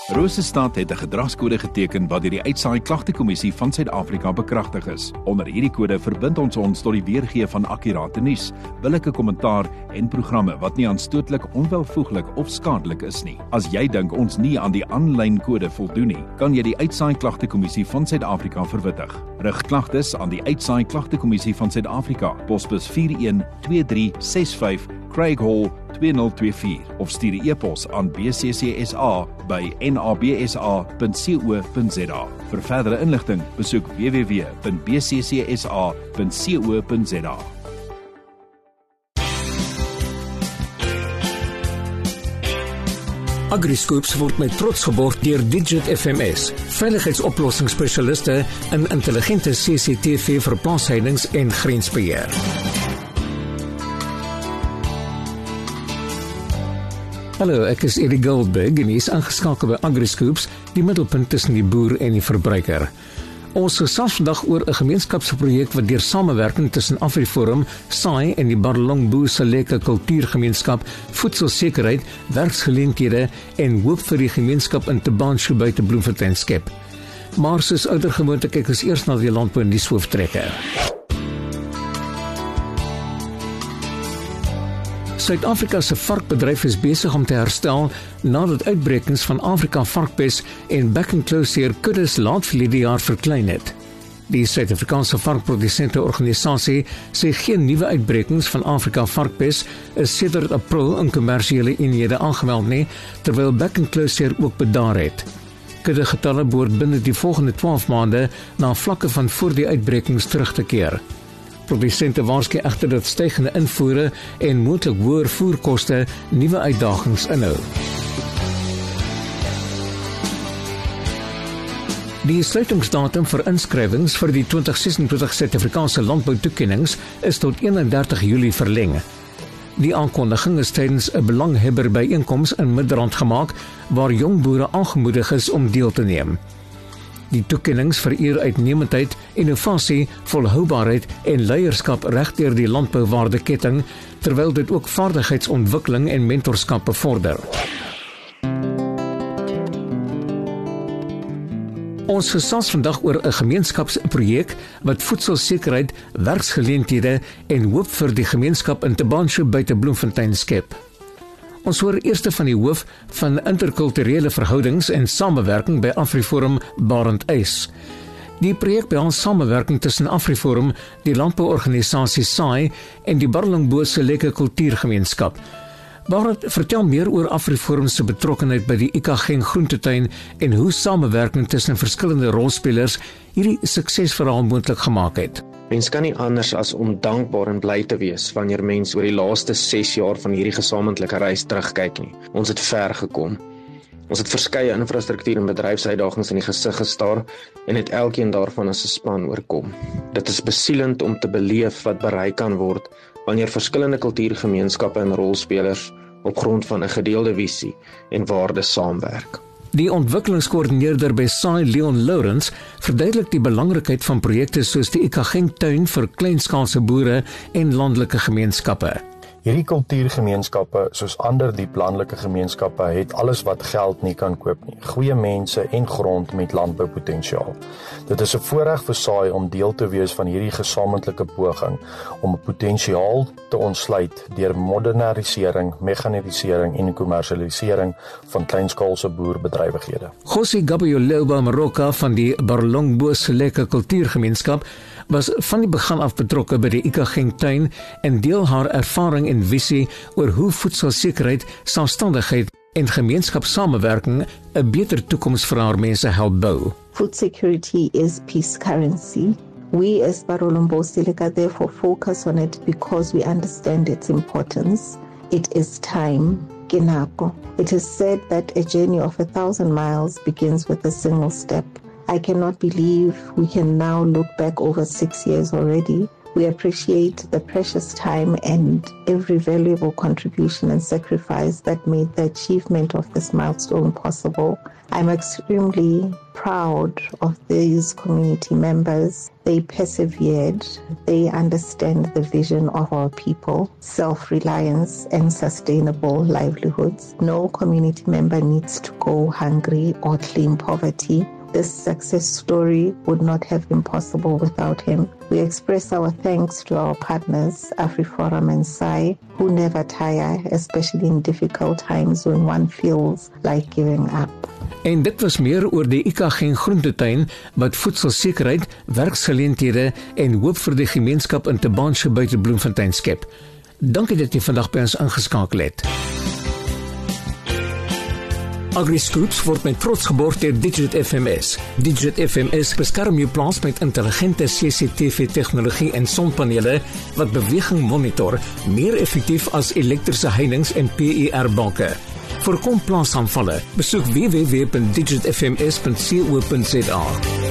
Rosestad het 'n gedragskode geteken wat deur die Uitsaai Klagtekommissie van Suid-Afrika bekragtig is. Onder hierdie kode verbind ons tot die weergee van akkurate nuus, billike kommentaar en programme wat nie aanstootlik, onwelvoeglik of skadelik is nie. As jy dink ons nie aan die aanlyn kode voldoen nie, kan jy die Uitsaai Klagtekommissie van Suid-Afrika verwittig. Rig klagtes aan die Uitsaai Klagtekommissie van Suid-Afrika, posbus 412365 Craig Hall 2024 of stuur 'n e-pos aan bccsa@nabsa.co.za. Vir verdere inligting, besoek www.bccsa.co.za. AgriScoops word met trots geborg deur Digit FMS, veiligheidsoplossingsspesialiste in intelligente CCTV vir plaasheidings en grensbeheer. Hallo, ek is Eddie Goldberg en hy is aangeskakel by AgriScoops, die middelpunt tussen die boer en die verbruiker. Ons gesels vandag oor 'n gemeenskapsprojek wat deur samewerking tussen AfriForum, SAI en die Barolong Boer Seleka Kultuurgemeenskap voedselsekerheid, werksgeleenthede en hoop vir die gemeenskap in Tabanshu buite Bloemfontein skep. Maar soos oudergewoonte kyk ons eers na die landbou en die hooftrekke. Suid-Afrika se varkbedryf is besig om te herstel nadat uitbrekings van Afrika varkpes en back-and-close kuddes laat verlede jaar verklein het. Die Suid-Afrikaanse varkprodusenteorganisasie sê geen nuwe uitbrekings van Afrika varkpes is sedert April in kommersiële eenhede aangemeld nie, terwyl back-and-close ook bedaar het. Kuddegetalle behoort binne die volgende 12 maande na vlakke van voor die uitbrekings terug te keer. Produsente waarsku egter dat stygende invoere en moontlik hoër voerkoste nuwe uitdagings inhou. Die sluitingsdatum vir inskrywings vir die 2026 Suid-Afrikaanse landboutoekennings is tot 31 Julie verleng. Die aankondiging is tydens 'n belanghebber byeenkoms in Midrand gemaak waar jong boere aangemoedig is om deel te neem. Die toekennings vereer uitnemendheid, innovasie, volhoubaarheid en leierskap reg deur die landbouwaardeketting, terwyl dit ook vaardigheidsontwikkeling en mentorskap bevorder. Ons gesels vandag oor 'n gemeenskapsprojek wat voedselsekerheid, werksgeleenthede en hoop vir die gemeenskap in Tabanshu buite Bloemfontein skep. Ons hoor eerste van die hoof van interkulturele verhoudings en samewerking by AfriForum, Barend Uys. Die projek behels samewerking tussen AfriForum, die landbouorganisasie SAI en die Barolong Boer Seleka Kultuurgemeenskap. Barend, vertel meer oor AfriForum se betrokkenheid by die Ikageng groentetuin en hoe samewerking tussen verskillende rolspelers hierdie suksesverhaal moontlik gemaak het. Mens kan nie anders as om dankbaar en bly te wees wanneer mens oor die laaste 6 jaar van hierdie gesamentlike reis terugkyk nie. Ons het ver gekom. Ons het verskeie infrastruktuur en bedryfsuitdagings in die gesig gestaar en het elkeen daarvan as 'n span oorkom. Dit is besielend om te beleef wat bereik kan word wanneer verskillende kultuurgemeenskappe en rolspelers op grond van 'n gedeelde visie en waardes saamwerk. Die ontwikkelingskoördineerder by SAI, Leon Lawrence, verduidelik die belangrikheid van projekte soos die Ikageng tuin vir kleinskaalse boere en landelike gemeenskappe. Hierdie kultuurgemeenskappe, soos ander diep landelike gemeenskappe, het alles wat geld nie kan koop nie. Goeie mense en grond met landboupotensiaal. Dit is 'n voorreg vir SAI om deel te wees van hierdie gesamentlike poging om 'n potensiaal te ontsluit deur modernisering, mechanisering en kommersialisering van kleinskaalse boerbedrywighede. José Gabriel Maroka van die Barolong Boer Seleka Kultuurgemeenskap was van die begin af betrokke by die Ikageng tuin en deel haar ervaring en visie oor hoe voedselsekerheid, selfstandigheid en gemeenskapssamewerking 'n beter toekoms vir haar mense help bou. Food security is peace currency. We as Barolong Boer Seleka therefore focus on it because we understand its importance. It is time. Kinako. It is said that a journey of 1,000 miles begins with a single step. I cannot believe we can now look back over 6 years already We appreciate the precious time and every valuable contribution and sacrifice that made the achievement of this milestone possible. I'm extremely proud of these community members. They persevered. They understand the vision of our people, self-reliance and sustainable livelihoods. No community member needs to go hungry or claim poverty. This success story would not have been possible without him. We express our thanks to our partners, AfriForum and SAI, who never tire, especially in difficult times when one feels like giving up. En dit was meer oor die Ikageng groentetuin wat voedselsekerheid, werksgeleenthede en hoop vir die gemeenskap in Tabanshe buite Bloemfontein skep. Dankie dat jy vandag by ons ingeskakel het. AgriScoops word met trots geborg deur Digit FMS. Digit FMS beskerm jou plaas met intelligente CCTV tegnologie en sonpanele wat beweging monitor, meer effektief as elektriese heininge en PER-banke. Voorkom plaasaanvalle. Besoek www.digitfms.co.za.